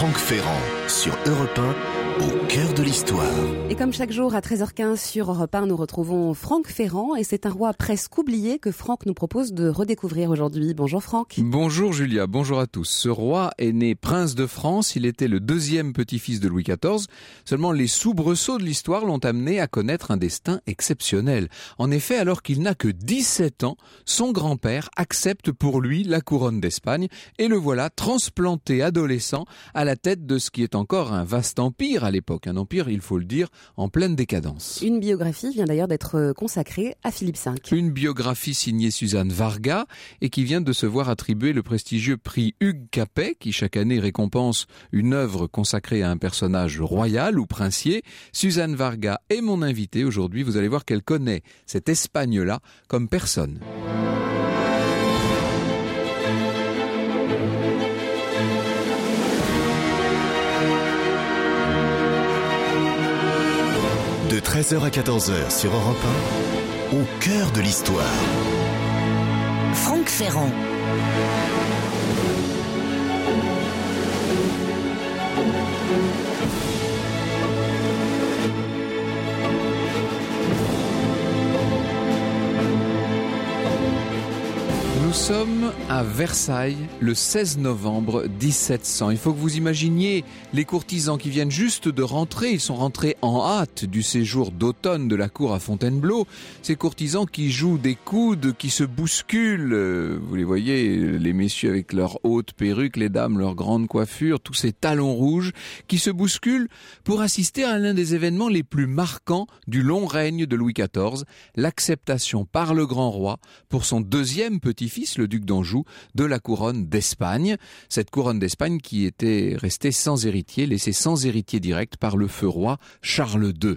Franck Ferrand sur Europe 1, au cœur de l'histoire. Et comme chaque jour à 13h15 sur Europe 1, nous retrouvons Franck Ferrand et c'est un roi presque oublié que Franck nous propose de redécouvrir aujourd'hui. Bonjour Franck. Bonjour Julia, bonjour à tous. Ce roi est né prince de France, il était le deuxième petit-fils de Louis XIV. Seulement les soubresauts de l'histoire l'ont amené à connaître un destin exceptionnel. En effet, alors qu'il n'a que 17 ans, son grand-père accepte pour lui la couronne d'Espagne et le voilà transplanté adolescent à la tête de ce qui est encore un vaste empire à l'époque. Un empire, il faut le dire, en pleine décadence. Une biographie vient d'ailleurs d'être consacrée à Philippe V. Une biographie signée Suzanne Varga et qui vient de se voir attribuer le prestigieux prix Hugues Capet qui chaque année récompense une œuvre consacrée à un personnage royal ou princier. Suzanne Varga est mon invitée aujourd'hui. Vous allez voir qu'elle connaît cette Espagne-là comme personne. De 13h à 14h sur Europe 1, au cœur de l'histoire. Franck Ferrand. Nous sommes à Versailles le 16 novembre 1700. Il faut que vous imaginiez les courtisans qui viennent juste de rentrer. Ils sont rentrés en hâte du séjour d'automne de la cour à Fontainebleau. Ces courtisans qui jouent des coudes, qui se bousculent. Vous les voyez, les messieurs avec leurs hautes perruques, les dames leurs grandes coiffures, tous ces talons rouges qui se bousculent pour assister à l'un des événements les plus marquants du long règne de Louis XIV, l'acceptation par le grand roi pour son deuxième petit-fils, le duc d'Anjou, de la couronne d'Espagne. Cette couronne d'Espagne qui était restée sans héritier, laissée sans héritier direct par le feu roi Charles II.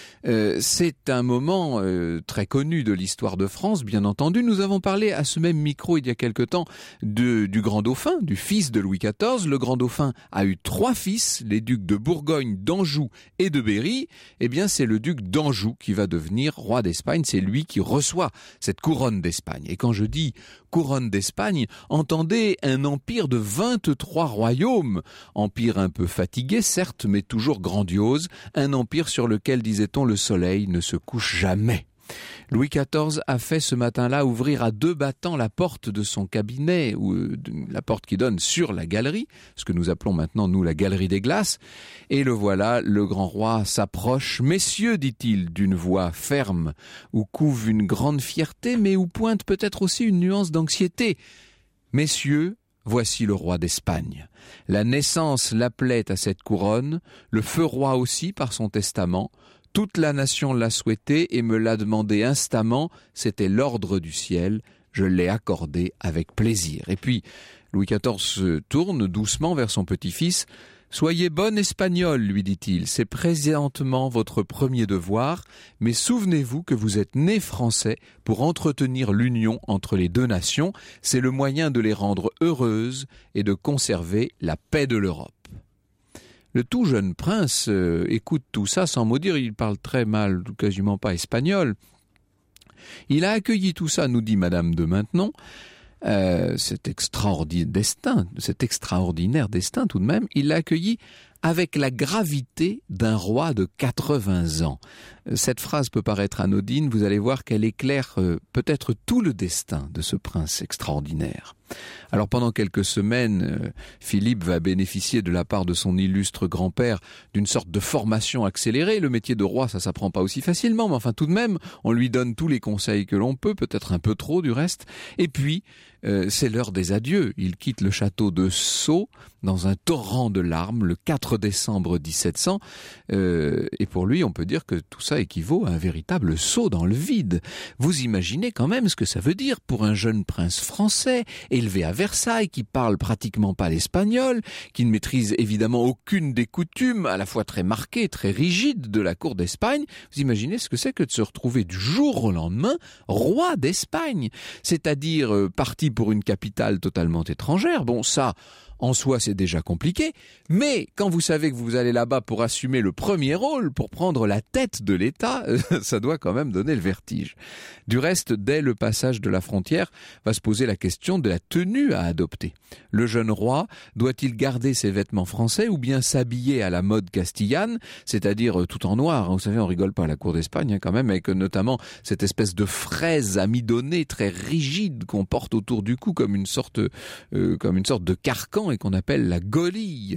C'est un moment très connu de l'histoire de France, bien entendu. Nous avons parlé à ce même micro il y a quelque temps du grand dauphin, du fils de Louis XIV. Le grand dauphin a eu 3 fils, les ducs de Bourgogne, d'Anjou et de Berry. Eh bien, c'est le duc d'Anjou qui va devenir roi d'Espagne. C'est lui qui reçoit cette couronne d'Espagne. Et quand je dis couronne d'Espagne, entendez un empire de 23 royaumes. Empire un peu fatigué, certes, mais toujours grandiose. Un empire sur lequel, disait-on, le soleil ne se couche jamais. Louis XIV a fait ce matin-là ouvrir à 2 battants la porte de son cabinet, ou la porte qui donne sur la galerie, ce que nous appelons maintenant, nous, la galerie des glaces. Et le voilà, le grand roi s'approche. « Messieurs, dit-il d'une voix ferme, où couve une grande fierté, mais où pointe peut-être aussi une nuance d'anxiété. Messieurs, voici le roi d'Espagne. La naissance l'appelait à cette couronne, le feu roi aussi par son testament. Toute la nation l'a souhaité et me l'a demandé instamment. C'était l'ordre du ciel. Je l'ai accordé avec plaisir. » Et puis, Louis XIV se tourne doucement vers son petit-fils. « Soyez bon espagnol, lui dit-il. C'est présentement votre premier devoir. Mais souvenez-vous que vous êtes né français pour entretenir l'union entre les 2 nations. C'est le moyen de les rendre heureuses et de conserver la paix de l'Europe. » Le tout jeune prince écoute tout ça sans mot dire. Il parle très mal, quasiment pas espagnol. Il a accueilli tout ça, nous dit Madame de Maintenon, cet extraordinaire destin tout de même. Il l'a accueilli avec la gravité d'un roi de 80 ans. Cette phrase peut paraître anodine, vous allez voir qu'elle éclaire peut-être tout le destin de ce prince extraordinaire. Alors pendant quelques semaines, Philippe va bénéficier de la part de son illustre grand-père d'une sorte de formation accélérée. Le métier de roi, ça s'apprend pas aussi facilement, mais enfin tout de même, on lui donne tous les conseils que l'on peut, peut-être un peu trop du reste. Et puis, c'est l'heure des adieux. Il quitte le château de Sceaux dans un torrent de larmes le 4 décembre 1700. Et pour lui, on peut dire que tout ça équivaut à un véritable saut dans le vide. Vous imaginez quand même ce que ça veut dire pour un jeune prince français, élevé à Versailles, qui parle pratiquement pas l'espagnol, qui ne maîtrise évidemment aucune des coutumes, à la fois très marquées, très rigides de la cour d'Espagne. Vous imaginez ce que c'est que de se retrouver du jour au lendemain roi d'Espagne, c'est-à-dire parti pour une capitale totalement étrangère. Bon, ça, en soi, c'est déjà compliqué, mais quand vous savez que vous allez là-bas pour assumer le premier rôle, pour prendre la tête de l'État, ça doit quand même donner le vertige. Du reste, dès le passage de la frontière, va se poser la question de la tenue à adopter. Le jeune roi doit-il garder ses vêtements français ou bien s'habiller à la mode castillane, c'est-à-dire tout en noir. Vous savez, on rigole pas à la cour d'Espagne quand même, avec notamment cette espèce de fraise amidonnée très rigide qu'on porte autour du cou comme une sorte de carcan et qu'on appelle la golille.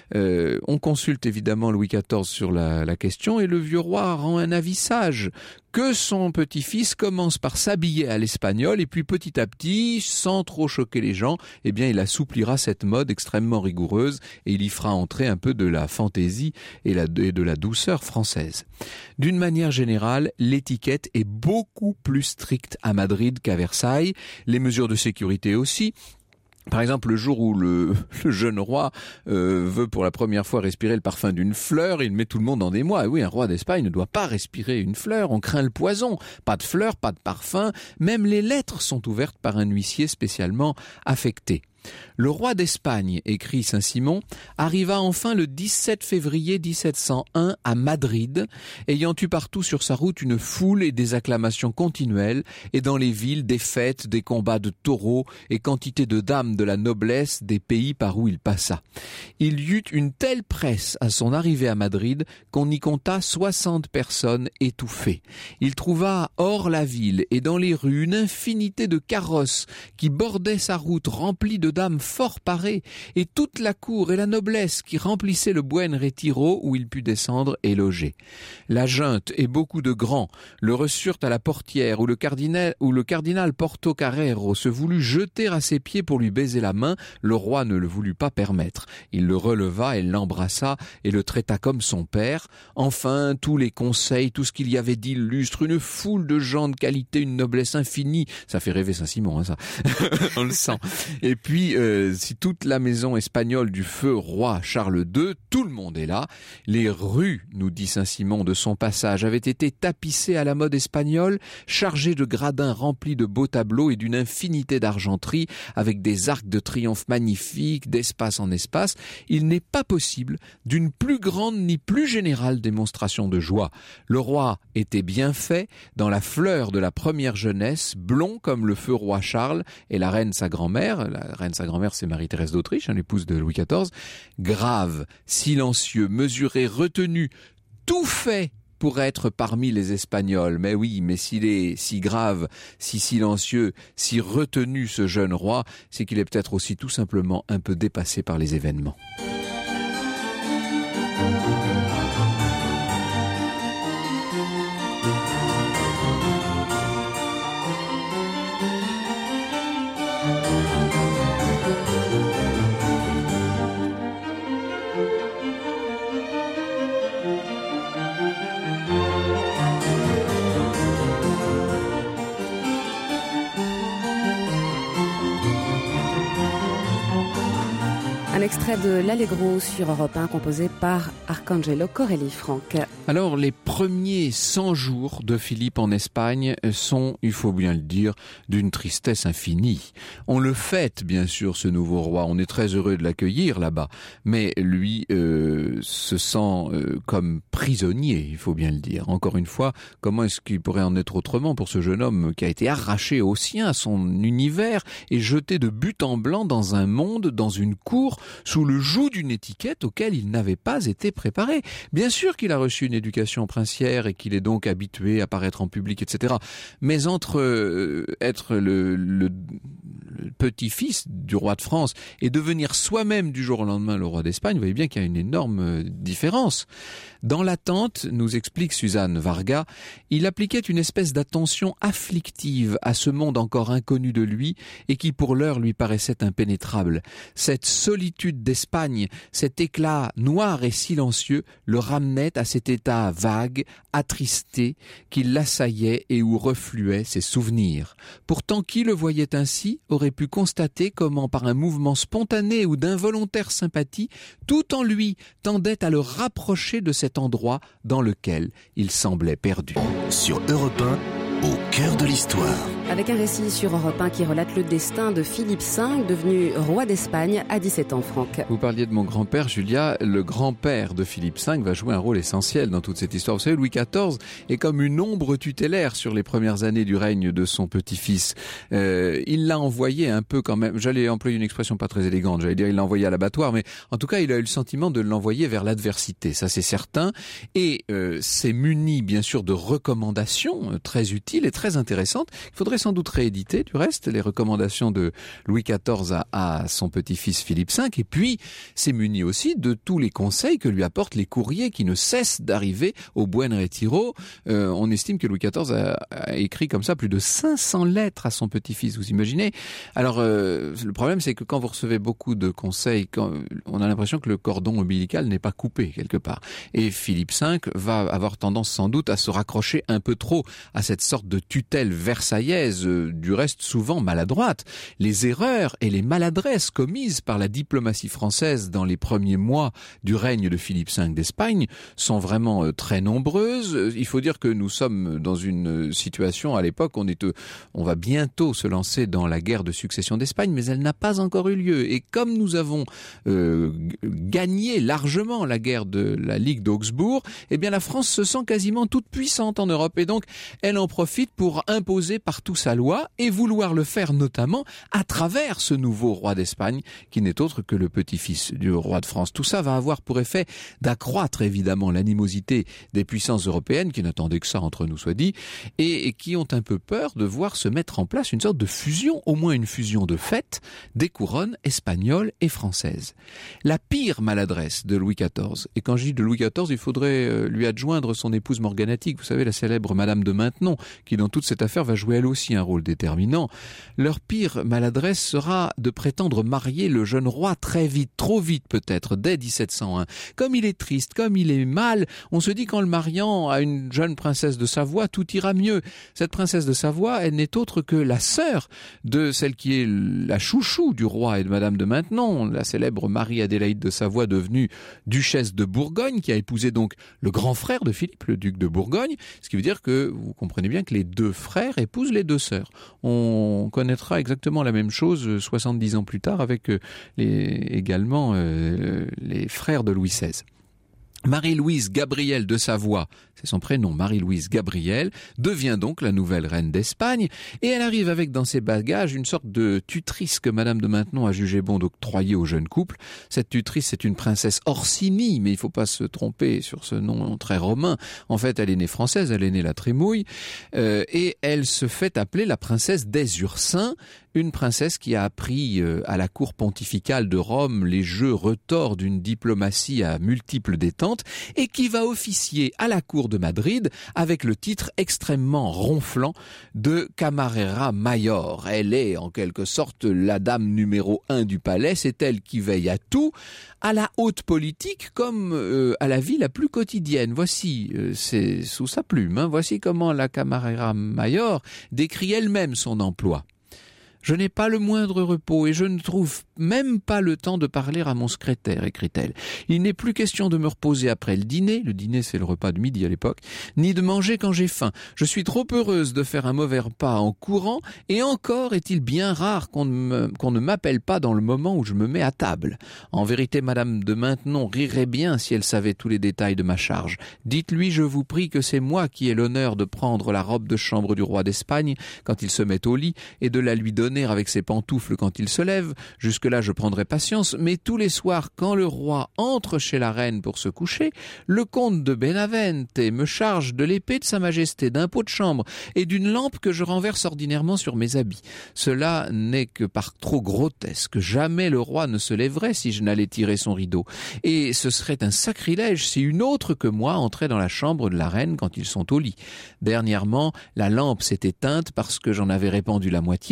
On consulte évidemment Louis XIV sur la question et le vieux roi rend un avis sage que son petit-fils commence par s'habiller à l'espagnol et puis petit à petit, sans trop choquer les gens, eh bien il assouplira cette mode extrêmement rigoureuse et il y fera entrer un peu de la fantaisie et de la douceur française. D'une manière générale, l'étiquette est beaucoup plus stricte à Madrid qu'à Versailles, les mesures de sécurité aussi. Par exemple, le jour où le jeune roi veut pour la première fois respirer le parfum d'une fleur, il met tout le monde en émoi. Et oui, un roi d'Espagne ne doit pas respirer une fleur, on craint le poison. Pas de fleurs, pas de parfum, même les lettres sont ouvertes par un huissier spécialement affecté. Le roi d'Espagne, écrit Saint-Simon, arriva enfin le 17 février 1701 à Madrid, ayant eu partout sur sa route une foule et des acclamations continuelles, et dans les villes des fêtes, des combats de taureaux et quantité de dames de la noblesse des pays par où il passa. Il y eut une telle presse à son arrivée à Madrid qu'on y compta 60 personnes étouffées. Il trouva hors la ville et dans les rues une infinité de carrosses qui bordaient sa route remplie de dames fort parées, et toute la cour et la noblesse qui remplissaient le Buen Retiro où il put descendre et loger. La junte et beaucoup de grands le reçurent à la portière où le cardinal Portocarrero se voulut jeter à ses pieds pour lui baiser la main. Le roi ne le voulut pas permettre. Il le releva et l'embrassa et le traita comme son père. Enfin, tous les conseils, tout ce qu'il y avait d'illustre, une foule de gens de qualité, une noblesse infinie. Ça fait rêver Saint-Simon, hein, ça. On le sent. Et puis, si toute la maison espagnole du feu roi Charles II, tout le monde est là. Les rues, nous dit Saint-Simon, de son passage avaient été tapissées à la mode espagnole, chargées de gradins remplis de beaux tableaux et d'une infinité d'argenterie, avec des arcs de triomphe magnifiques, d'espace en espace. Il n'est pas possible d'une plus grande ni plus générale démonstration de joie. Le roi était bien fait, dans la fleur de la première jeunesse, blond comme le feu roi Charles et la reine sa grand-mère. La reine sa grand-mère, c'est Marie-Thérèse d'Autriche, l'épouse de Louis XIV. Grave, silencieux, mesuré, retenu, tout fait pour être parmi les Espagnols. Mais oui, mais s'il est si grave, si silencieux, si retenu ce jeune roi, c'est qu'il est peut-être aussi tout simplement un peu dépassé par les événements. Un extrait de l'Allegro sur Europe 1 composé par Arcangelo Corelli, Franck. Alors, les premiers 100 jours de Philippe en Espagne sont, il faut bien le dire, d'une tristesse infinie. On le fête, bien sûr, ce nouveau roi. On est très heureux de l'accueillir là-bas. Mais lui se sent comme prisonnier, il faut bien le dire. Encore une fois, comment est-ce qu'il pourrait en être autrement pour ce jeune homme qui a été arraché au sien, à son univers, et jeté de but en blanc dans un monde, dans une cour, sous le joug d'une étiquette auquel il n'avait pas été préparé. Bien sûr qu'il a reçu une éducation princière et qu'il est donc habitué à paraître en public, etc. Mais entre être le petit-fils du roi de France et devenir soi-même du jour au lendemain le roi d'Espagne, vous voyez bien qu'il y a une énorme différence. Dans l'attente, nous explique Suzanne Varga, il appliquait une espèce d'attention afflictive à ce monde encore inconnu de lui et qui pour l'heure lui paraissait impénétrable. Cette solitude d'Espagne, cet éclat noir et silencieux le ramenait à cet état vague, attristé, qui l'assaillait et où refluaient ses souvenirs. Pourtant, qui le voyait ainsi aurait pu constater comment, par un mouvement spontané ou d'involontaire sympathie, tout en lui tendait à le rapprocher de cet endroit dans lequel il semblait perdu. Sur Europe 1, au cœur de l'histoire. Avec un récit sur Europe 1 qui relate le destin de Philippe V, devenu roi d'Espagne à 17 ans, Franck. Vous parliez de mon grand-père, Julia. Le grand-père de Philippe V va jouer un rôle essentiel dans toute cette histoire. Vous savez, Louis XIV est comme une ombre tutélaire sur les premières années du règne de son petit-fils. Il l'a envoyé un peu quand même, j'allais employer une expression pas très élégante, j'allais dire il l'a envoyé à l'abattoir, mais en tout cas il a eu le sentiment de l'envoyer vers l'adversité, ça c'est certain. Et c'est muni bien sûr de recommandations très utiles et très intéressantes. Il faudrait sans doute rééditer du reste les recommandations de Louis XIV à son petit-fils Philippe V, et puis c'est muni aussi de tous les conseils que lui apportent les courriers qui ne cessent d'arriver au Buen Retiro. On estime que Louis XIV a écrit comme ça plus de 500 lettres à son petit-fils, vous imaginez. Alors le problème c'est que quand vous recevez beaucoup de conseils, on a l'impression que le cordon ombilical n'est pas coupé quelque part. Et Philippe V va avoir tendance sans doute à se raccrocher un peu trop à cette sorte de tutelle versaillaise, du reste souvent maladroite. Les erreurs et les maladresses commises par la diplomatie française dans les premiers mois du règne de Philippe V d'Espagne sont vraiment très nombreuses. Il faut dire que nous sommes dans une situation à l'époque, on va bientôt se lancer dans la guerre de succession d'Espagne, mais elle n'a pas encore eu lieu. Et comme nous avons gagné largement la guerre de la Ligue d'Augsbourg, eh bien la France se sent quasiment toute puissante en Europe, et donc elle en profite pour imposer partout sa loi et vouloir le faire notamment à travers ce nouveau roi d'Espagne qui n'est autre que le petit-fils du roi de France. Tout ça va avoir pour effet d'accroître évidemment l'animosité des puissances européennes qui n'attendaient que ça, entre nous soit dit, et qui ont un peu peur de voir se mettre en place une sorte de fusion, au moins une fusion de fait, des couronnes espagnoles et françaises. La pire maladresse de Louis XIV, et quand je dis de Louis XIV, il faudrait lui adjoindre son épouse morganatique, vous savez, la célèbre Madame de Maintenon, qui dans toute cette affaire va jouer elle aussi un rôle déterminant. Leur pire maladresse sera de prétendre marier le jeune roi très vite, trop vite peut-être, dès 1701. Comme il est triste, comme il est mal, on se dit qu'en le mariant à une jeune princesse de Savoie, tout ira mieux. Cette princesse de Savoie, elle n'est autre que la sœur de celle qui est la chouchou du roi et de Madame de Maintenon, la célèbre Marie-Adélaïde de Savoie, devenue duchesse de Bourgogne, qui a épousé donc le grand frère de Philippe, le duc de Bourgogne, ce qui veut dire que vous comprenez bien que les deux frères épousent les deux sœurs. On connaîtra exactement la même chose 70 ans plus tard avec également les frères de Louis XVI. Marie-Louise Gabrielle de Savoie, c'est son prénom, Marie-Louise Gabrielle, devient donc la nouvelle reine d'Espagne, et elle arrive avec dans ses bagages une sorte de tutrice que Madame de Maintenon a jugé bon d'octroyer au jeune couple. Cette tutrice, c'est une princesse Orsini, mais il ne faut pas se tromper sur ce nom très romain. En fait, elle est née française, elle est née la Trémouille, et elle se fait appeler la princesse des Ursins, une princesse qui a appris à la cour pontificale de Rome les jeux retors d'une diplomatie à multiples détentes, et qui va officier à la cour de Madrid avec le titre extrêmement ronflant de Camarera Mayor. Elle est en quelque sorte la dame numéro 1 du palais, c'est elle qui veille à tout, à la haute politique comme à la vie la plus quotidienne. Voici, c'est sous sa plume, voici comment la Camarera Mayor décrit elle-même son emploi. Je n'ai pas le moindre repos et je ne trouve même pas le temps de parler à mon secrétaire, écrit-elle. Il n'est plus question de me reposer après le dîner c'est le repas de midi à l'époque, ni de manger quand j'ai faim. Je suis trop heureuse de faire un mauvais repas en courant, et encore est-il bien rare qu'on ne m'appelle pas dans le moment où je me mets à table. En vérité, Madame de Maintenon rirait bien si elle savait tous les détails de ma charge. Dites-lui, je vous prie, que c'est moi qui ai l'honneur de prendre la robe de chambre du roi d'Espagne quand il se met au lit, et de la lui donner avec ses pantoufles quand il se lève. Jusque-là, je prendrai patience, mais tous les soirs, quand le roi entre chez la reine pour se coucher, le comte de Benavente me charge de l'épée de sa majesté, d'un pot de chambre et d'une lampe que je renverse ordinairement sur mes habits. Cela n'est que par trop grotesque. Jamais le roi ne se lèverait si je n'allais tirer son rideau. Et ce serait un sacrilège si une autre que moi entrait dans la chambre de la reine quand ils sont au lit. Dernièrement, la lampe s'est éteinte parce que j'en avais répandu la moitié. Je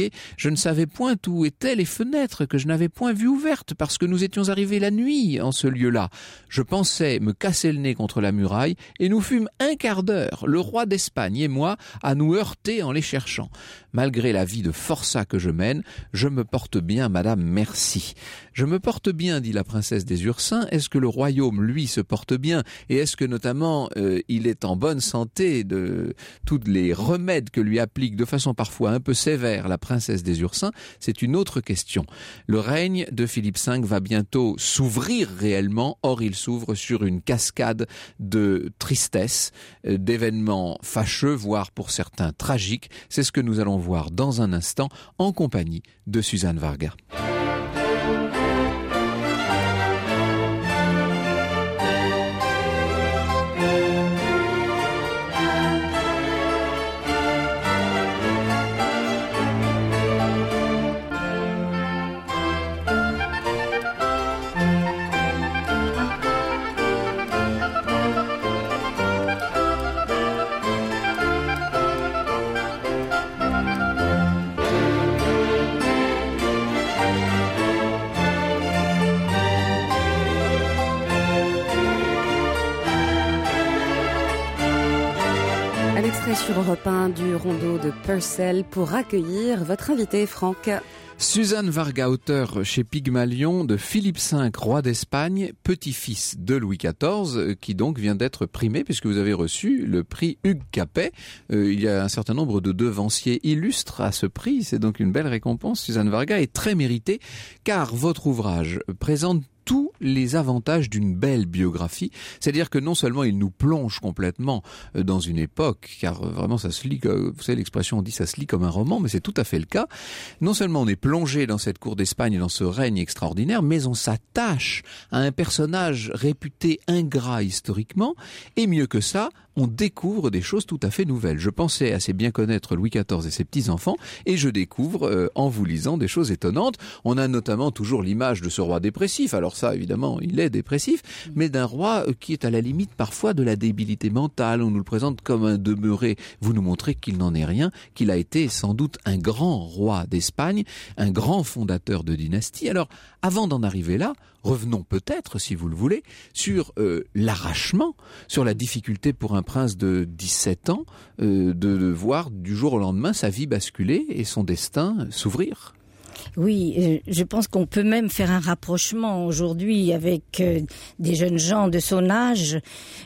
Je ne savais point où étaient les fenêtres que je n'avais point vues ouvertes, parce que nous étions arrivés la nuit en ce lieu-là. Je pensais me casser le nez contre la muraille, et nous fûmes un quart d'heure, le roi d'Espagne et moi, à nous heurter en les cherchant. Malgré la vie de forçat que je mène, je me porte bien, madame, merci. Je me porte bien, dit la princesse des Ursins. Est-ce que le royaume, lui, se porte bien? Et est-ce que, notamment, il est en bonne santé de tous les remèdes que lui applique de façon parfois un peu sévère la princesse des Ursins? C'est une autre question. Le règne de Philippe V va bientôt s'ouvrir réellement. Or, il s'ouvre sur une cascade de tristesse, d'événements fâcheux, voire pour certains tragiques. C'est ce que nous allons voir dans un instant en compagnie de Suzanne Varga. Sur Europe 1 du rondeau de Purcell pour accueillir votre invité Franck. Suzanne Varga, auteure chez Pygmalion de Philippe V, roi d'Espagne, petit-fils de Louis XIV, qui donc vient d'être primé puisque vous avez reçu le prix Hugues Capet. Il y a un certain nombre de devanciers illustres à ce prix. C'est donc une belle récompense, Suzanne Varga, et très méritée, car votre ouvrage présente tous les avantages d'une belle biographie, c'est-à-dire que non seulement il nous plonge complètement dans une époque, car vraiment ça se lit, vous savez l'expression on dit ça se lit comme un roman, mais c'est tout à fait le cas. Non seulement on est plongé dans cette cour d'Espagne et dans ce règne extraordinaire, mais on s'attache à un personnage réputé ingrat historiquement, et mieux que ça, on découvre des choses tout à fait nouvelles. Je pensais assez bien connaître Louis XIV et ses petits-enfants, et je découvre, en vous lisant, des choses étonnantes. On a notamment toujours l'image de ce roi dépressif. Alors ça, évidemment, il est dépressif, mais d'un roi qui est à la limite parfois de la débilité mentale. On nous le présente comme un demeuré. Vous nous montrez qu'il n'en est rien, qu'il a été sans doute un grand roi d'Espagne, un grand fondateur de dynastie. Alors, avant d'en arriver là, revenons peut-être, si vous le voulez, sur l'arrachement, sur la difficulté pour un prince de 17 ans de voir du jour au lendemain sa vie basculer et son destin s'ouvrir. Oui, je pense qu'on peut même faire un rapprochement aujourd'hui avec des jeunes gens de son âge,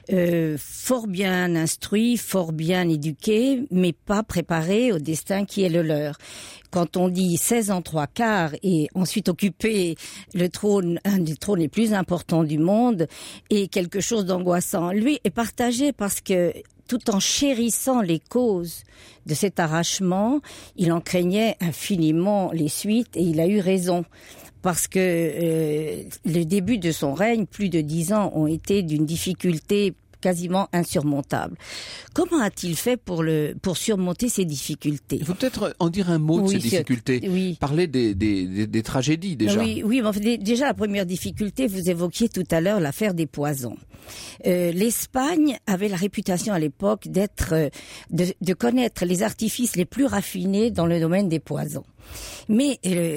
fort bien instruits, fort bien éduqués, mais pas préparés au destin qui est le leur. Quand on dit 16 ans 3/4 et ensuite occuper le trône, un des trônes les plus importants du monde, est quelque chose d'angoissant. Lui est partagé parce que tout en chérissant les causes de cet arrachement, il en craignait infiniment les suites et il a eu raison. Parce que le début de son règne, plus de 10 ans, ont été d'une difficulté quasiment insurmontable. Comment a-t-il fait pour surmonter ces difficultés? Il faut peut-être en dire un mot de ces difficultés. Oui. Parler des tragédies déjà. Oui, mais en fait, déjà la première difficulté, vous évoquiez tout à l'heure l'affaire des poisons. L'Espagne avait la réputation à l'époque de connaître les artifices les plus raffinés dans le domaine des poisons. Mais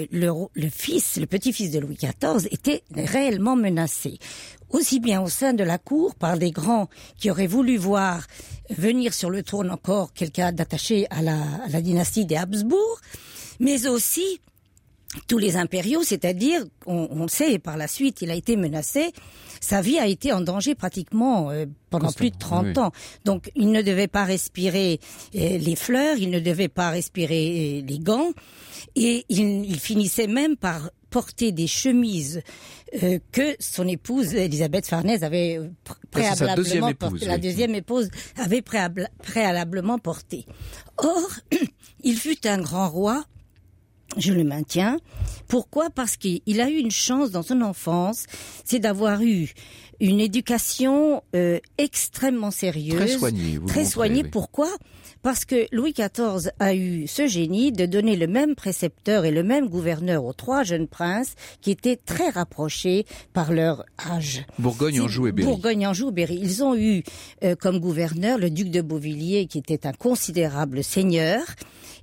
le petit-fils de Louis XIV était réellement menacé. Aussi bien au sein de la cour, par des grands qui auraient voulu voir venir sur le trône encore quelqu'un d'attaché à la dynastie des Habsbourg, mais aussi tous les impériaux, c'est-à-dire, on le sait, par la suite, il a été menacé, sa vie a été en danger pratiquement pendant plus de 30 ans. Donc, il ne devait pas respirer les fleurs, il ne devait pas respirer les gants, et il finissait même par porter des chemises que son épouse Elisabeth Farnèse avait préalablement portées. La deuxième épouse avait préalablement porté. Or, il fut un grand roi. Je le maintiens. Pourquoi? Parce qu'il a eu une chance dans son enfance, c'est d'avoir eu une éducation extrêmement sérieuse. Très soignée. Oui. Pourquoi? Parce que Louis XIV a eu ce génie de donner le même précepteur et le même gouverneur aux 3 jeunes princes qui étaient très rapprochés par leur âge. Bourgogne, Anjou et Berry. Ils ont eu comme gouverneur le duc de Beauvilliers qui était un considérable seigneur.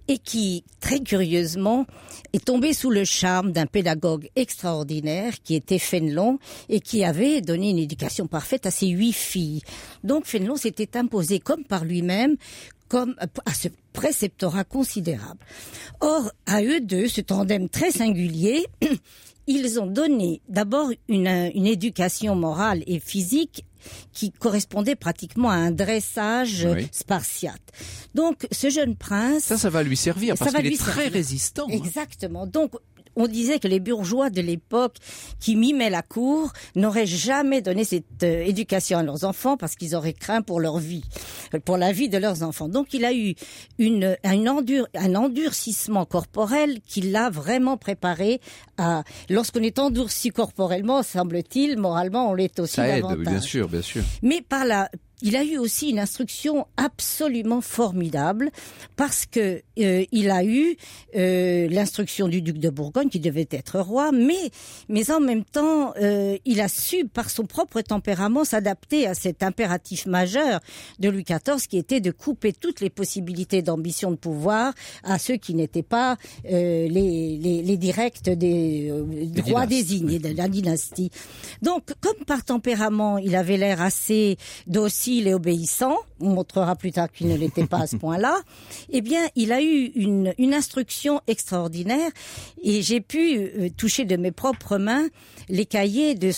et qui, très curieusement, est tombé sous le charme d'un pédagogue extraordinaire qui était Fénelon et qui avait donné une éducation parfaite à ses 8 filles. Donc Fénelon s'était imposé comme par lui-même, comme à ce préceptorat considérable. Or, à eux deux, ce tandem très singulier, ils ont donné d'abord une éducation morale et physique qui correspondait pratiquement à un dressage spartiate. Donc, ce jeune prince... Ça va lui servir parce qu'il est très résistant. Exactement. Donc, on disait que les bourgeois de l'époque qui mimaient la cour n'auraient jamais donné cette éducation à leurs enfants parce qu'ils auraient craint pour leur vie, pour la vie de leurs enfants. Donc il a eu un endurcissement corporel qui l'a vraiment préparé à... Lorsqu'on est endurci corporellement, semble-t-il, moralement, on l'est aussi davantage. Ça aide, bien sûr, bien sûr. Mais il a eu aussi une instruction absolument formidable parce que il a eu l'instruction du duc de Bourgogne qui devait être roi, mais en même temps il a su par son propre tempérament s'adapter à cet impératif majeur de Louis XIV qui était de couper toutes les possibilités d'ambition de pouvoir à ceux qui n'étaient pas les directs des rois désignés de la dynastie. Donc comme par tempérament il avait l'air assez docile et obéissant, on montrera plus tard qu'il ne l'était pas à ce point-là, eh bien, il a eu une instruction extraordinaire et j'ai pu toucher de mes propres mains les cahiers de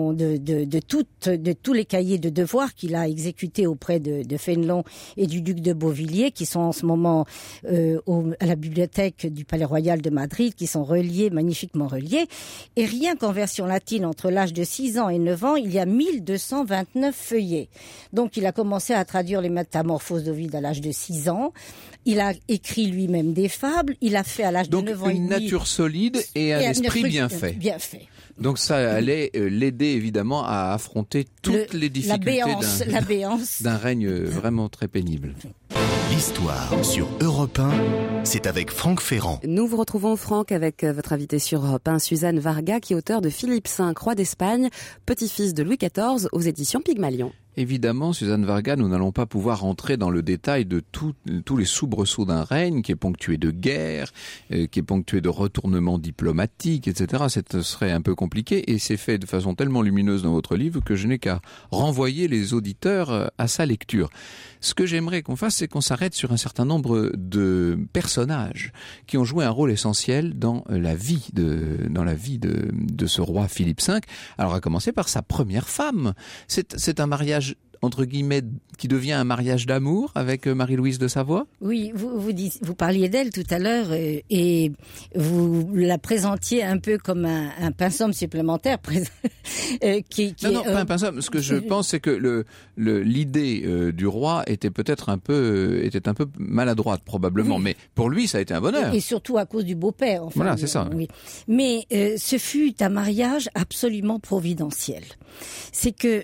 tous les cahiers de devoirs qu'il a exécutés auprès de Fénelon et du duc de Beauvilliers, qui sont en ce moment à la bibliothèque du Palais Royal de Madrid, qui sont reliés, magnifiquement reliés. Et rien qu'en version latine, entre l'âge de 6 ans et 9 ans, il y a 1229 feuillets. Donc, il a commencé à traduire les Métamorphoses d'Ovide à l'âge de 6 ans. Il a écrit lui-même des fables. Il a fait à l'âge de 9 ans et demi. Donc, une nature solide et un esprit bien fait. Bien fait. Donc ça allait l'aider évidemment à affronter toutes les difficultés d'un règne vraiment très pénible. L'histoire sur Europe 1, c'est avec Franck Ferrand. Nous vous retrouvons, Franck, avec votre invitée sur Europe 1, Suzanne Varga, qui est auteure de Philippe V, roi d'Espagne, petit-fils de Louis XIV, aux éditions Pygmalion. Évidemment, Suzanne Varga, nous n'allons pas pouvoir rentrer dans le détail de tous les soubresauts d'un règne qui est ponctué de guerres, qui est ponctué de retournements diplomatiques, etc. Ce serait un peu compliqué et c'est fait de façon tellement lumineuse dans votre livre que je n'ai qu'à renvoyer les auditeurs à sa lecture. Ce que j'aimerais qu'on fasse, c'est qu'on s'arrête sur un certain nombre de personnages qui ont joué un rôle essentiel dans la vie de ce roi Philippe V. Alors, à commencer par sa première femme. C'est un mariage entre guillemets, qui devient un mariage d'amour avec Marie-Louise de Savoie? Oui, vous parliez d'elle tout à l'heure et vous la présentiez un peu comme un pinceau supplémentaire. Non, pas un pinceau. Ce que je pense, c'est que l'idée du roi était peut-être un peu maladroite probablement, oui. Mais pour lui, ça a été un bonheur. Et surtout à cause du beau-père. Enfin, voilà, c'est ça. Oui. Mais ce fut un mariage absolument providentiel. C'est que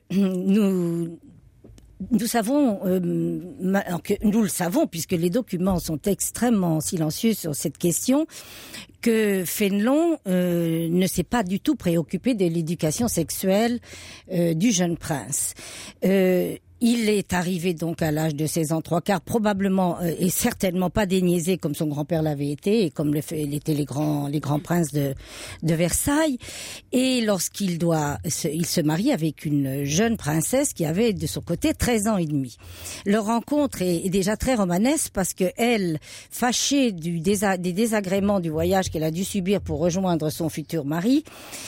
nous savons, nous le savons, puisque les documents sont extrêmement silencieux sur cette question, que Fénelon ne s'est pas du tout préoccupé de l'éducation sexuelle du jeune prince. Il est arrivé donc à l'âge de 16 ans 3/4, probablement et certainement pas déniaisé comme son grand-père l'avait été et comme l'étaient les grands princes de Versailles. Et lorsqu'il il se marie avec une jeune princesse qui avait de son côté 13 ans et demi. Leur rencontre est déjà très romanesque parce que elle, fâchée des désagréments du voyage qu'elle a dû subir pour rejoindre son futur mari,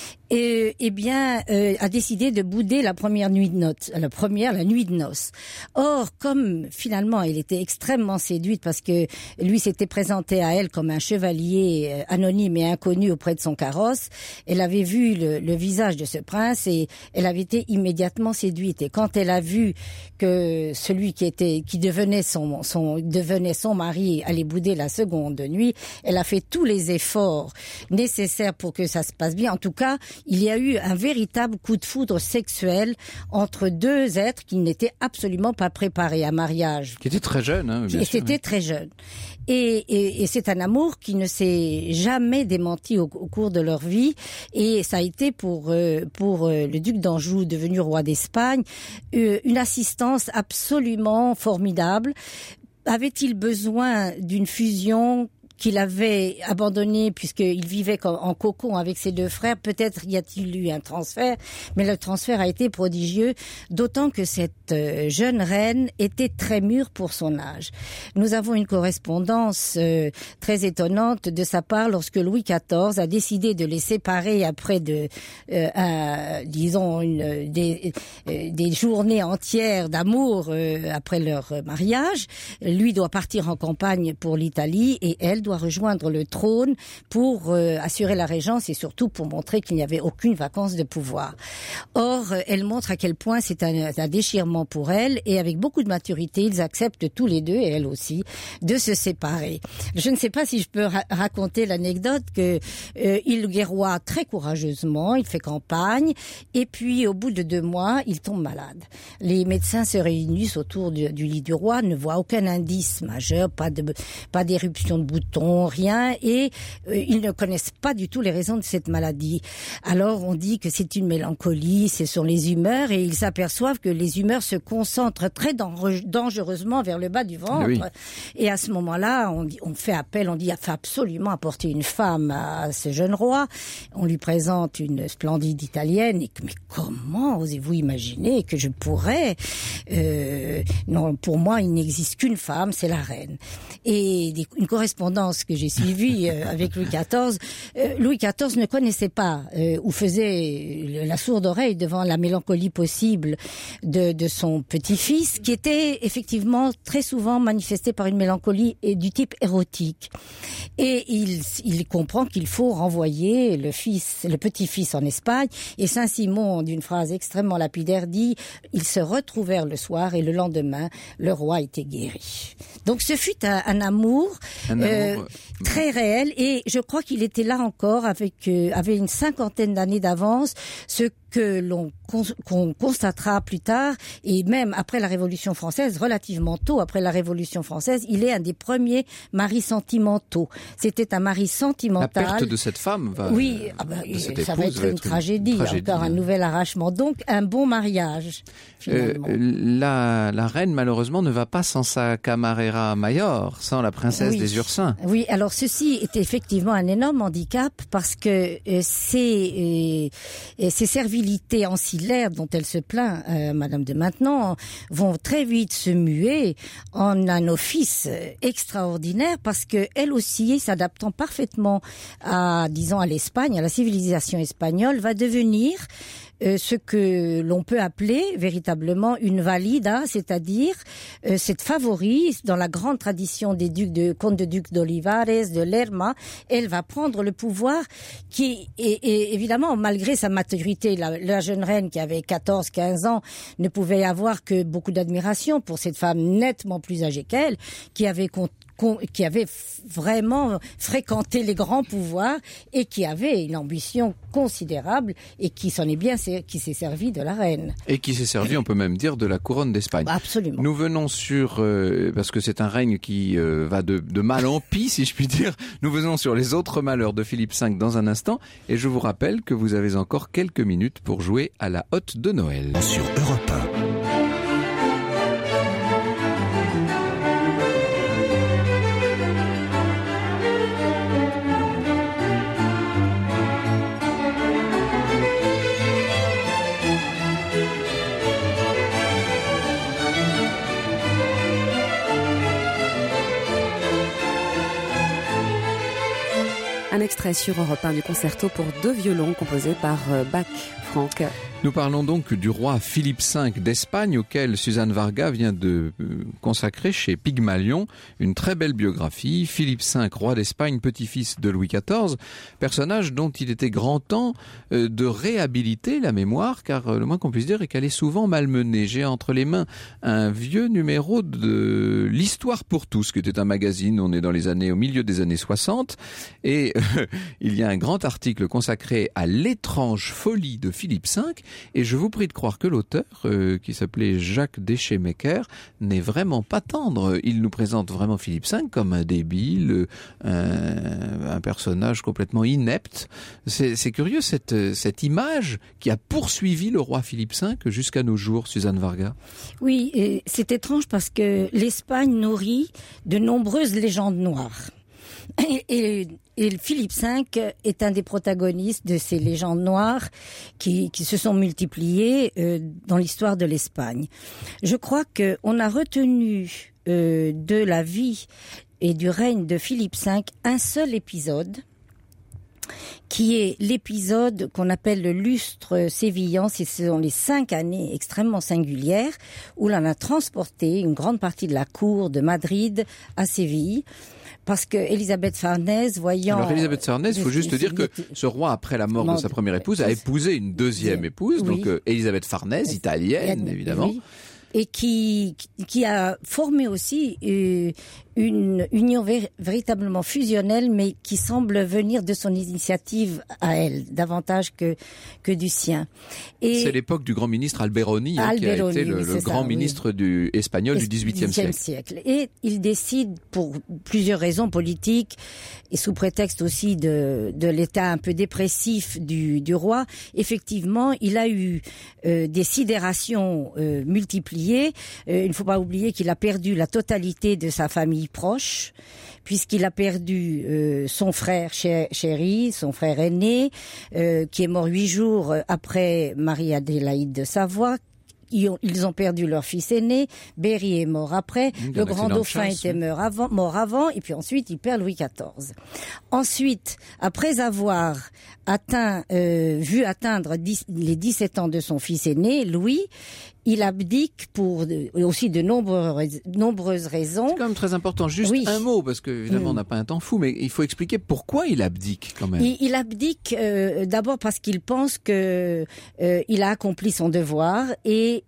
a décidé de bouder la première nuit de noces, la nuit de noces. Or, comme finalement elle était extrêmement séduite parce que lui s'était présenté à elle comme un chevalier anonyme et inconnu auprès de son carrosse, elle avait vu le visage de ce prince et elle avait été immédiatement séduite. Et quand elle a vu que celui qui devenait son mari allait bouder la seconde nuit, elle a fait tous les efforts nécessaires pour que ça se passe bien. En tout cas, il y a eu un véritable coup de foudre sexuel entre deux êtres qui n'étaient absolument pas préparés à mariage. Qui étaient très jeunes, hein, bien sûr. C'était très jeune. Et c'est un amour qui ne s'est jamais démenti au cours de leur vie. Et ça a été pour le duc d'Anjou, devenu roi d'Espagne, une assistance absolument formidable. avait-il besoin d'une fusion qu'il avait abandonné puisqu'il vivait en cocon avec ses deux frères? Peut-être y a-t-il eu un transfert, mais le transfert a été prodigieux, d'autant que cette jeune reine était très mûre pour son âge. Nous avons une correspondance très étonnante de sa part lorsque Louis XIV a décidé de les séparer après des journées entières d'amour après leur mariage. Lui doit partir en campagne pour l'Italie et elle doit rejoindre le trône pour assurer la régence et surtout pour montrer qu'il n'y avait aucune vacance de pouvoir. Or, elle montre à quel point c'est un déchirement pour elle et avec beaucoup de maturité, ils acceptent tous les deux, et elle aussi, de se séparer. Je ne sais pas si je peux raconter l'anecdote que il guerroie très courageusement, il fait campagne et puis au bout de 2 mois, il tombe malade. Les médecins se réunissent autour du lit du roi, ne voient aucun indice majeur, pas d'éruption de boutons, rien, et ils ne connaissent pas du tout les raisons de cette maladie. Alors on dit que c'est une mélancolie, ce sont les humeurs, et ils s'aperçoivent que les humeurs se concentrent très dangereusement vers le bas du ventre. Oui. Et à ce moment-là, on fait appel, on dit il faut absolument apporter une femme à ce jeune roi. On lui présente une splendide italienne, et mais comment osez-vous imaginer que je pourrais non, pour moi, il n'existe qu'une femme, c'est la reine. Et une correspondance que j'ai suivie avec Louis XIV, Louis XIV ne connaissait pas ou faisait la sourde oreille devant la mélancolie possible de son petit-fils, qui était effectivement très souvent manifesté par une mélancolie du type érotique. Et il comprend qu'il faut renvoyer le petit-fils en Espagne. Et Saint-Simon, d'une phrase extrêmement lapidaire, dit « Ils se retrouvèrent le soir et le lendemain, le roi était guéri ». Donc ce fut un amour très réel, et je crois qu'il était là encore avait une 50aine d'années d'avance, ce que qu'on constatera plus tard, et même après la Révolution française, relativement tôt après la Révolution française, il est un des premiers maris sentimentaux. C'était un mari sentimental. La perte de cette femme va... Oui, ça va être une tragédie, encore un nouvel arrachement. Donc un bon mariage, finalement. La reine, malheureusement, ne va pas sans sa camarera mayor, sans la princesse des Ursins. Oui, alors ceci est effectivement un énorme handicap, parce que ces services ancillaires dont elle se plaint, Madame de Maintenon, vont très vite se muer en un office extraordinaire, parce que elle aussi, s'adaptant parfaitement à l'Espagne, à la civilisation espagnole, va devenir ce que l'on peut appeler véritablement une valida, c'est-à-dire cette favorite dans la grande tradition des comtes de ducs d'Olivares, de Lerma. Elle va prendre le pouvoir qui est évidemment, malgré sa maturité, la jeune reine qui avait 14-15 ans ne pouvait avoir que beaucoup d'admiration pour cette femme nettement plus âgée qu'elle, qui avait vraiment fréquenté les grands pouvoirs et qui avait une ambition considérable, et qui s'est servi de la reine. Et qui s'est servi, on peut même dire, de la couronne d'Espagne. Absolument. Nous venons parce que c'est un règne qui va de mal en pis, si je puis dire. Nous venons sur les autres malheurs de Philippe V dans un instant, et je vous rappelle que vous avez encore quelques minutes pour jouer à la hotte de Noël. Sur Europe 1. Un extrait sur Europe 1 du concerto pour 2 violons composé par Bach. Franck. Nous parlons donc du roi Philippe V d'Espagne, auquel Suzanne Varga vient de consacrer chez Pygmalion une très belle biographie. Philippe V, roi d'Espagne, petit-fils de Louis XIV, personnage dont il était grand temps de réhabiliter la mémoire, car le moins qu'on puisse dire est qu'elle est souvent malmenée. J'ai entre les mains un vieux numéro de l'Histoire pour tous, qui était un magazine, on est au milieu des années 60, et il y a un grand article consacré à l'étrange folie de Philippe V, et je vous prie de croire que l'auteur, qui s'appelait Jacques Deschemaeker, n'est vraiment pas tendre. Il nous présente vraiment Philippe V comme un débile, un personnage complètement inepte. C'est curieux cette image qui a poursuivi le roi Philippe V jusqu'à nos jours, Suzanne Varga. Oui, et c'est étrange parce que l'Espagne nourrit de nombreuses légendes noires. Et Philippe V est un des protagonistes de ces légendes noires qui se sont multipliées dans l'histoire de l'Espagne. Je crois qu'on a retenu de la vie et du règne de Philippe V un seul épisode, qui est l'épisode qu'on appelle le lustre sévillan. Ce sont les 5 années extrêmement singulières où l'on a transporté une grande partie de la cour de Madrid à Séville. Parce que Elisabeth Farnèse, voyant... Alors Elisabeth Farnèse, il faut juste dire que ce roi, après la mort de sa première épouse, a épousé une deuxième épouse, oui. Donc Elisabeth Farnèse, italienne, évidemment. Oui. Et qui a formé aussi une union véritablement fusionnelle, mais qui semble venir de son initiative à elle, davantage que du sien. Et c'est l'époque du grand ministre Alberoni, qui a été le grand ministre espagnol du XVIIIe siècle. Et il décide, pour plusieurs raisons politiques, et sous prétexte aussi de l'état un peu dépressif du roi, effectivement, il a eu des sidérations multipliées. Il ne faut pas oublier qu'il a perdu la totalité de sa famille proche, puisqu'il a perdu son frère chéri, son frère aîné, qui est mort 8 jours après Marie-Adélaïde de Savoie. Ils ont perdu leur fils aîné, Berry est mort après, le grand dauphin était mort avant, et puis ensuite il perd Louis XIV. Ensuite, après avoir vu atteindre les 17 ans de son fils aîné, Louis, il abdique pour aussi de nombreuses raisons. C'est quand même très important. Juste un mot, parce que évidemment on n'a pas un temps fou, mais il faut expliquer pourquoi il abdique quand même. Il abdique d'abord parce qu'il pense que il a accompli son devoir, et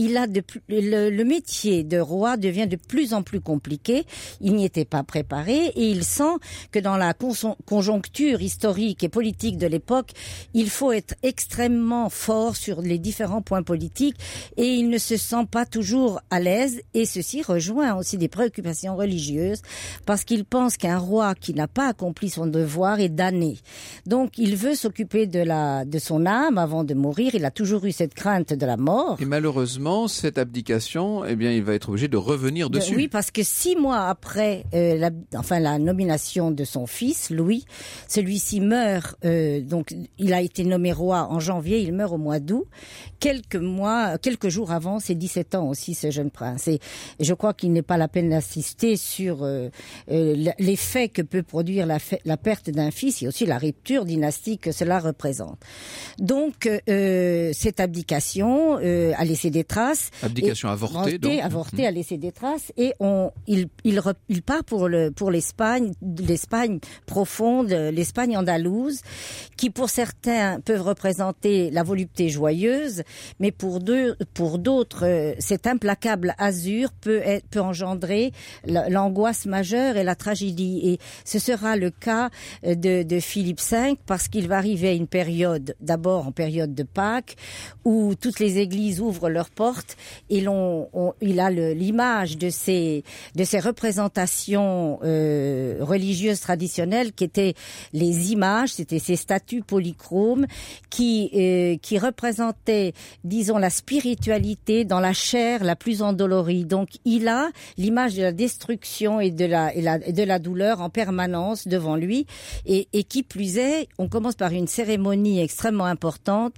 le métier de roi devient de plus en plus compliqué. Il n'y était pas préparé, et il sent que dans la conjoncture historique et politique de l'époque, il faut être extrêmement fort sur les différents points politiques, et il ne se sent pas toujours à l'aise, et ceci rejoint aussi des préoccupations religieuses, parce qu'il pense qu'un roi qui n'a pas accompli son devoir est damné. Donc il veut s'occuper de son âme avant de mourir. Il a toujours eu cette crainte de la mort. Et malheureusement, cette abdication, eh bien, il va être obligé de revenir dessus. Oui, parce que 6 mois après la nomination de son fils, Louis, celui-ci meurt. Donc, il a été nommé roi en janvier, il meurt au mois d'août. Quelques jours avant, c'est 17 ans aussi, ce jeune prince. Et je crois qu'il n'est pas la peine d'insister sur l'effet que peut produire la perte d'un fils, et aussi la rupture dynastique que cela représente. Donc, cette abdication a laissé des traces. Abdication avortée, donc. Avortée, a laissé des traces, et il part pour l'Espagne profonde, l'Espagne andalouse, qui pour certains peuvent représenter la volupté joyeuse, mais pour d'autres, cet implacable azur peut engendrer l'angoisse majeure et la tragédie. Et ce sera le cas de Philippe V, parce qu'il va arriver à une période, d'abord en période de Pâques, où toutes les églises ouvrent leurs portes, et il a l'image de ces représentations religieuses traditionnelles, qui étaient les images, c'était ces statues polychromes qui représentaient, disons, la spiritualité dans la chair la plus endolorie. Donc il a l'image de la destruction et de la douleur en permanence devant lui, et qui plus est, on commence par une cérémonie extrêmement importante.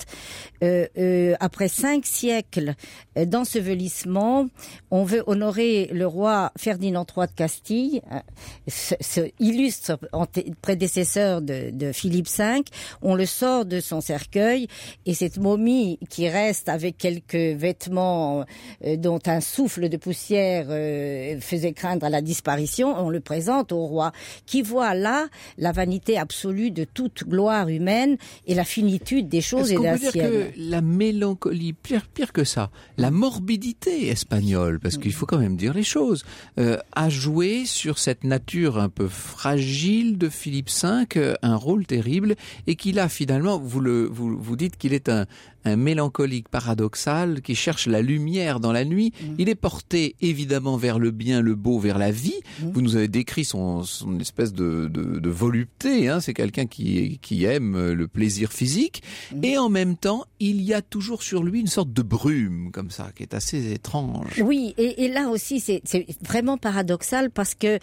Après 5 siècles d'ensevelissement, on veut honorer le roi Ferdinand III de Castille, ce illustre prédécesseur de Philippe V. On le sort de son cercueil, et cette momie qui reste avec quelques vêtements dont un souffle de poussière faisait craindre à la disparition, on le présente au roi, qui voit là la vanité absolue de toute gloire humaine et la finitude des choses et de la sienne. Est-ce qu'on peut dire que la mélancolie, pire que ça, la morbidité espagnole, parce qu'il faut quand même dire les choses, a joué sur cette nature un peu fragile de Philippe V un rôle terrible, et qu'il a finalement, vous dites qu'il est un mélancolique paradoxal qui cherche la lumière dans la nuit. Il est porté évidemment vers le bien, le beau, vers la vie. Vous nous avez décrit son espèce de volupté, hein. C'est quelqu'un qui aime le plaisir physique, et en même temps il y a toujours sur lui une sorte de brume comme ça qui est assez étrange. Oui, et là aussi c'est vraiment paradoxal, parce que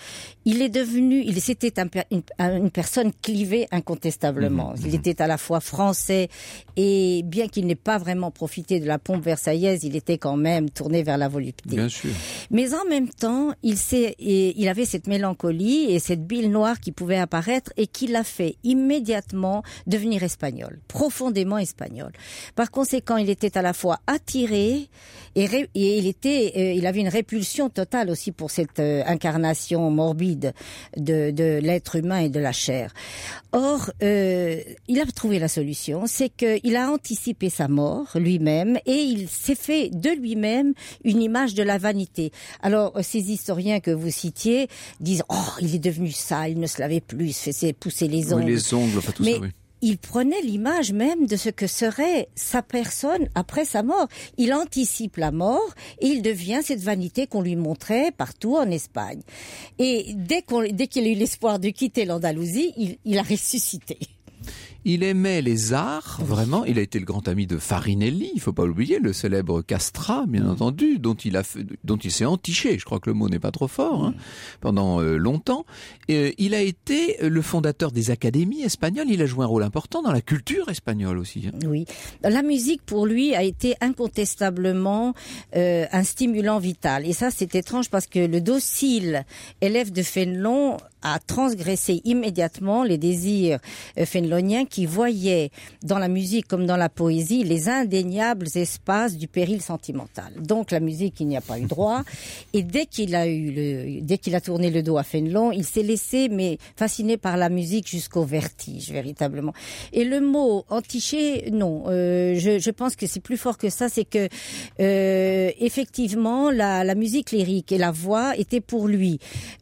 c'était une personne clivée incontestablement. Il était à la fois français, et bien qu'il n'ait pas vraiment profité de la pompe versaillaise, il était quand même tourné vers la volupté. Bien sûr. Mais en même temps, il avait cette mélancolie et cette bile noire qui pouvait apparaître, et qui l'a fait immédiatement devenir espagnol, profondément espagnol. Par conséquent, il était à la fois attiré et il avait une répulsion totale aussi pour cette incarnation morbide de l'être humain et de la chair. Or, il a trouvé la solution, c'est qu'il a anticipé sa mort lui-même, et il s'est fait de lui-même une image de la vanité. Alors, ces historiens que vous citiez disent « Oh, il est devenu sale, il ne se lavait plus, il se faisait pousser les ongles. » Oui, les ongles, enfin tout Mais ça, oui. Il prenait l'image même de ce que serait sa personne après sa mort. Il anticipe la mort, et il devient cette vanité qu'on lui montrait partout en Espagne. Et dès qu'il a eu l'espoir de quitter l'Andalousie, il a ressuscité. Il aimait les arts, vraiment. Il a été le grand ami de Farinelli, il faut pas l'oublier, le célèbre castrat, bien entendu, dont il s'est entiché, je crois que le mot n'est pas trop fort, hein, pendant longtemps. Il a été le fondateur des académies espagnoles, il a joué un rôle important dans la culture espagnole aussi. Hein. Oui. La musique, pour lui, a été incontestablement un stimulant vital. Et ça, c'est étrange, parce que le docile élève de Fénelon a transgressé immédiatement les désirs féneloniens, qui voyaient dans la musique comme dans la poésie les indéniables espaces du péril sentimental. Donc la musique, il n'y a pas eu droit. Et dès qu'il a tourné le dos à Fénelon, il s'est laissé fasciné par la musique jusqu'au vertige, véritablement. Et le mot entiché, non. Je pense que c'est plus fort que ça. C'est que effectivement, la musique lyrique et la voix étaient pour lui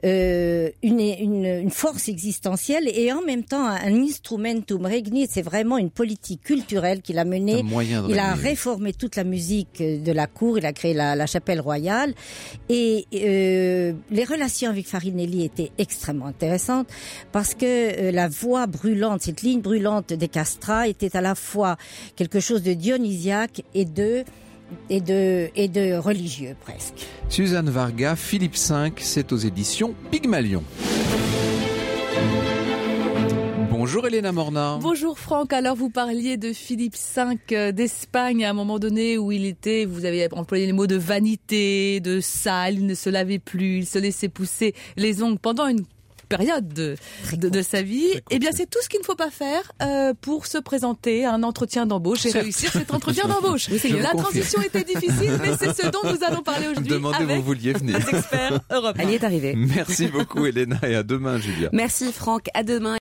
une force existentielle, et en même temps un instrumentum regni. C'est vraiment une politique culturelle qu'il a menée. Il a réformé toute la musique de la cour, il a créé la chapelle royale, et les relations avec Farinelli étaient extrêmement intéressantes, parce que la voix brûlante, cette ligne brûlante des castrats, était à la fois quelque chose de dionysiaque et de religieux presque. Suzanne Varga, Philippe V, c'est aux éditions Pygmalion. Bonjour Elena Morna. Bonjour Franck, alors vous parliez de Philippe V d'Espagne à un moment donné où vous avez employé les mots de vanité, de sale, il ne se lavait plus, il se laissait pousser les ongles pendant une période de sa vie. Eh bien, c'est tout ce qu'il ne faut pas faire pour se présenter à un entretien d'embauche et réussir cet entretien d'embauche. La transition était difficile, mais c'est ce dont nous allons parler aujourd'hui. Demandez où vous vouliez venir. Les experts européens. Elle y est arrivée. Merci beaucoup Elena, et à demain Julia. Merci Franck, à demain.